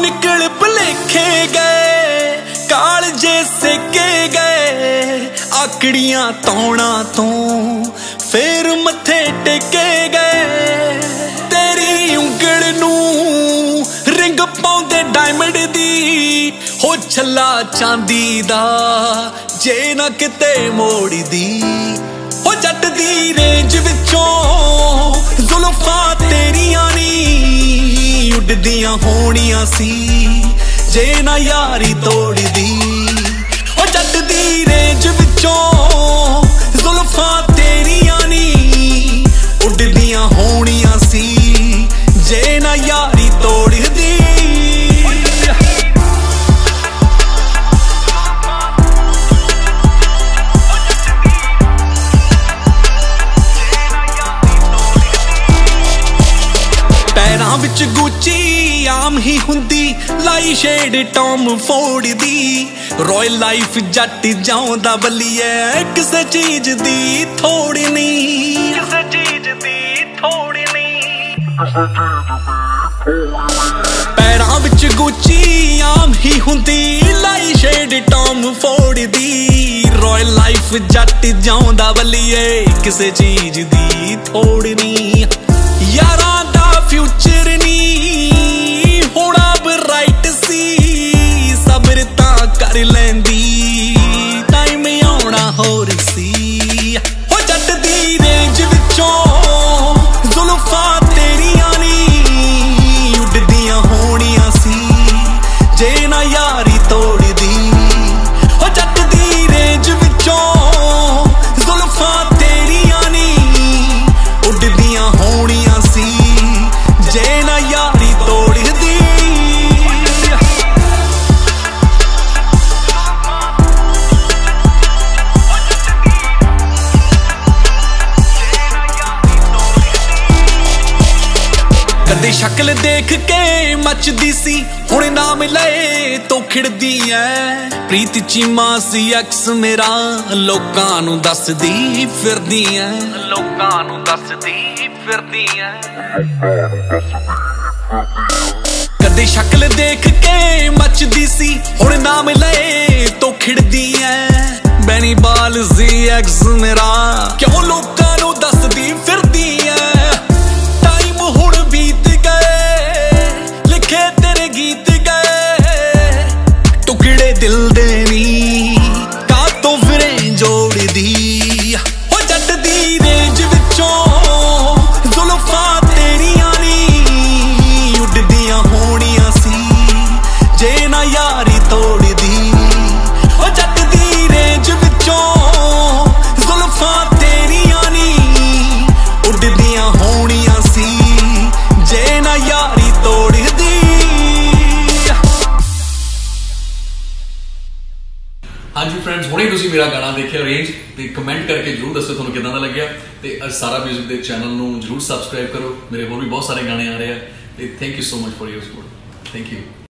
निकल भुलेखे गए कालजे सेके गए आकड़ियां तौणा तो फिर मथे टेके गए तेरी उंगल नू रिंग पाउंदे डायमंड दी हो छला चांदी दा जे ना किते मोड़ी दी हो जट दी रेंज विचों जुल्फां तेरियां नी उड़दियां होणियां सी जे ना यारी तोड़ी दी हो जट दी रेंज विचों जुल्फां तेरियां नी उड़दियां होणियां सी जे ना यारी तोड़ी दी पैरां विच गुची आम ही हुंदी लाई शेड टॉम फोर्ड दी रॉयल लाइफ जट जाउंदा बल्लिए किसे चीज दी थोड़ी नहीं किसे चीज दी थोड़ी नहीं पैरां विच गुची आम ही हुंदी लाई शेड टॉम फोर्ड दी रॉयल लाइफ जट जाउंदा बल्लिए किसे चीज दी थोड़ी नहीं यारां दा फ्यूचर नी होना ब्राइट सी सब्र तां कर लैंदी टाइम आउणा होर सी हो जट दी रेंज विचों जुल्फां तेरियां नी उड़दियां होणियां सी जे ना यारी तोड़ी दी हो जट दी रेंज विचों जुल्फां तेरियां नी उड़दियां होणियां सी जे ना यारी तोड़ी दी कदे शक्ल देख के मचदी सी हुण नाम लए तो खिड़दी ऐ प्रीत चीमा सी अक्स मेरा लोकां नूं दसदी फिरदी ऐ लोकां नूं दसदी फिरदी ऐ कदे शक्ल देख के मचदी सी हुण नाम लए तो खिड़दी ऐ बैनी बाल सी अक्स मेरा क्यों लोकां नूं दसदी फिरदी ऐ टाइम हुण बीत गए लिखे तेरे गीत गए टुकड़े दिल दे नी का तो फिरें जोड़ दी हो जट दी रेंज विचों जुल्फां तेरियां नी उड़दियां होणियां सी जे ना यारी तोड़ी दी हो जट दी रेंज विचों जुल्फां तेरियां नी उड़दियां होणियां सी जे ना यारी तोड़ी दी हाँ जी फ्रेंड्स हुणे तुसीं मेरा गाना देखिया रेंज ते कमेंट करके जरूर दसो तुहानूं किदां दा लग्गिया ते सारा म्यूजिक दे चैनल नूं जरूर सबसक्राइब करो मेरे होर भी बहुत सारे गाने आ रहे हैं ते thank you so much for your support thank you.